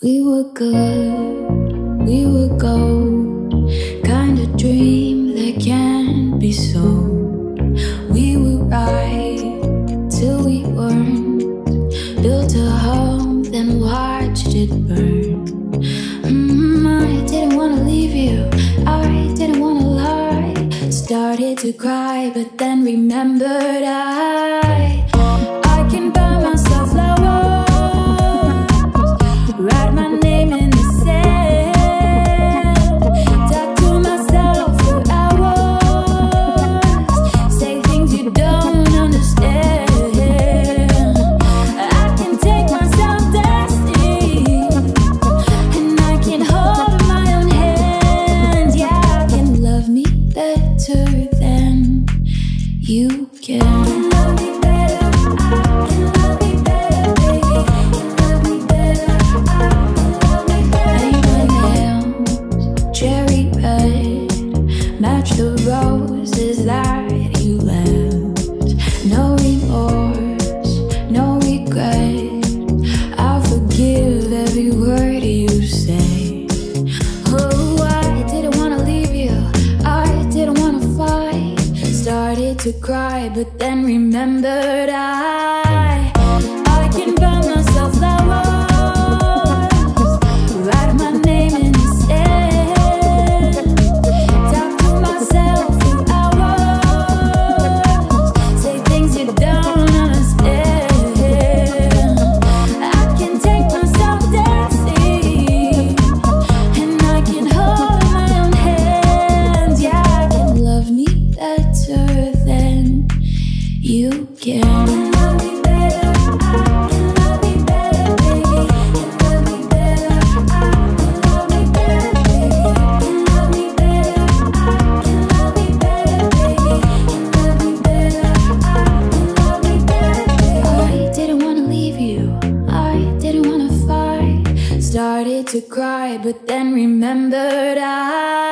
We were good, we were gold, kind of dream that can't be sold. We were right till we weren't, built a home, then watched it burn. I didn't wanna leave you, I didn't wanna lie. Started to cry, but then remembered I can buy myself flowers, write my name in the sand, tattoo myself for hours, say things you don't understand. I can take myself dancing, and I can hold my own hand. Yeah, I can love me better than you can. Match the roses that you left. No remorse, no regret. I'll forgive every word you say. Oh, I didn't wanna leave you, I didn't wanna fight. Started to cry, but then remembered I can buy myself flowers, write my name in the sand, tattoo myself for hours, say things you don't understand. I can take myself dancing, and I can hold my own hand. Yeah, I can love me better than you can. Started to cry, but then remembered I